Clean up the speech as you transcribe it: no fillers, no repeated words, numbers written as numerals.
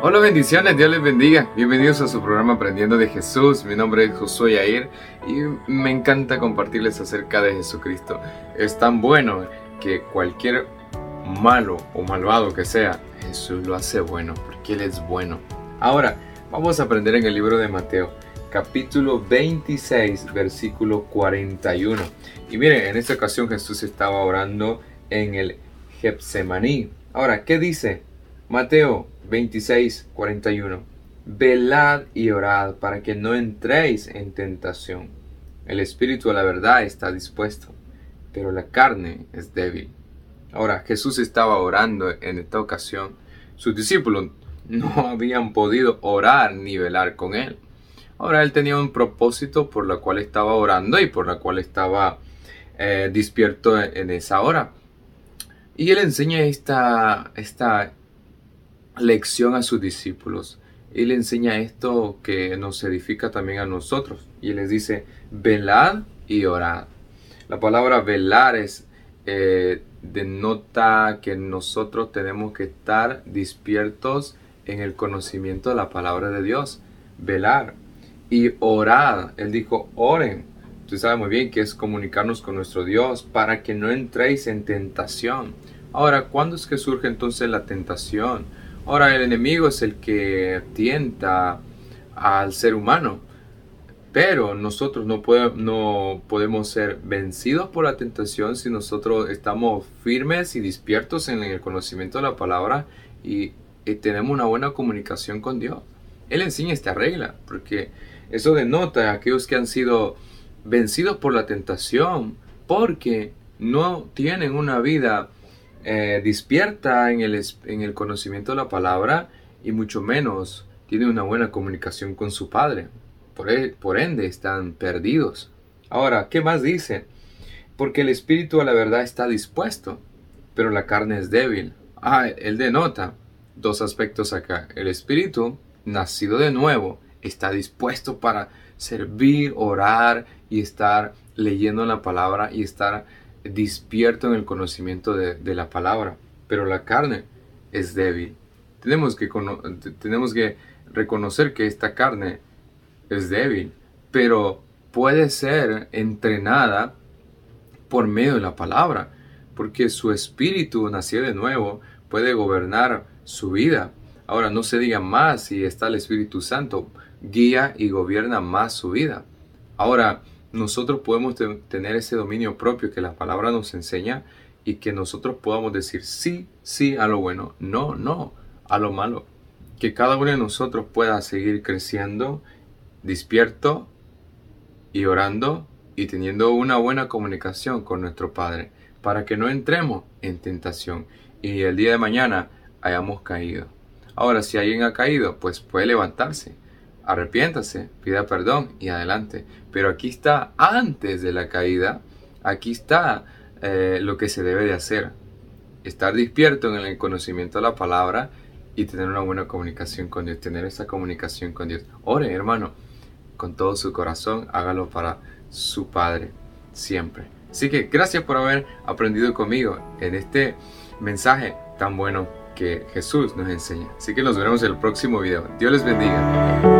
Hola, bendiciones, Dios les bendiga. Bienvenidos a su programa Aprendiendo de Jesús. Mi nombre es Josué Yair y me encanta compartirles acerca de Jesucristo. Es tan bueno que cualquier malo o malvado que sea, Jesús lo hace bueno porque Él es bueno. Ahora, vamos a aprender en el libro de Mateo, capítulo 26, versículo 41. Y miren, en esta ocasión Jesús estaba orando en el Getsemaní. Ahora, ¿qué dice? Mateo 26, 41. Velad y orad para que no entréis en tentación. El espíritu a la verdad está dispuesto, pero la carne es débil. Ahora, Jesús estaba orando en esta ocasión. Sus discípulos no habían podido orar ni velar con Él. Ahora, Él tenía un propósito por la cual estaba orando y por la cual estaba despierto en esa hora. Y Él enseña esta lección a sus discípulos. Él enseña esto que nos edifica también a nosotros. Y Él les dice, velad y orad. La palabra velar denota que nosotros tenemos que estar despiertos en el conocimiento de la palabra de Dios. Velar y orad. Él dijo, oren. Usted sabe muy bien que es comunicarnos con nuestro Dios para que no entréis en tentación. Ahora, ¿cuándo es que surge entonces la tentación? Ahora, el enemigo es el que tienta al ser humano, pero nosotros no podemos ser vencidos por la tentación si nosotros estamos firmes y despiertos en el conocimiento de la palabra y tenemos una buena comunicación con Dios. Él enseña esta regla, porque eso denota a aquellos que han sido vencidos por la tentación, porque no tienen una vida despierta en el conocimiento de la palabra y mucho menos tiene una buena comunicación con su Padre. Por ende están perdidos. Ahora, ¿qué más dice? Porque el espíritu a la verdad está dispuesto, pero la carne es débil. Él denota dos aspectos acá. El espíritu, nacido de nuevo, está dispuesto para servir, orar y estar leyendo la palabra y estar despierto en el conocimiento de la palabra, pero la carne es débil. Tenemos que reconocer que esta carne es débil, pero puede ser entrenada por medio de la palabra, porque su espíritu nacido de nuevo puede gobernar su vida. Ahora, no se diga más si está el Espíritu Santo, guía y gobierna más su vida. Ahora, nosotros podemos tener ese dominio propio que la palabra nos enseña y que nosotros podamos decir sí, sí a lo bueno, no, no a lo malo. Que cada uno de nosotros pueda seguir creciendo, despierto y orando y teniendo una buena comunicación con nuestro Padre para que no entremos en tentación y el día de mañana hayamos caído. Ahora, si alguien ha caído, pues puede levantarse. Arrepiéntase, pida perdón y adelante. Pero aquí está, antes de la caída, aquí está lo que se debe de hacer. Estar despierto en el conocimiento de la palabra y tener una buena comunicación con Dios. Tener esa comunicación con Dios. Ore, hermano, con todo su corazón. Hágalo para su Padre, siempre. Así que gracias por haber aprendido conmigo en este mensaje tan bueno que Jesús nos enseña. Así que nos veremos en el próximo video. Dios les bendiga.